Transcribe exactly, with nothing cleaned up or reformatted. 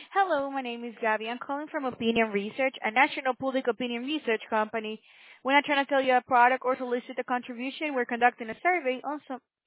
Hello, my name is Gabby. I'm calling from Opinion Research, a national public opinion research company. We're not trying to tell you a product or solicit a contribution. We're conducting a survey on some.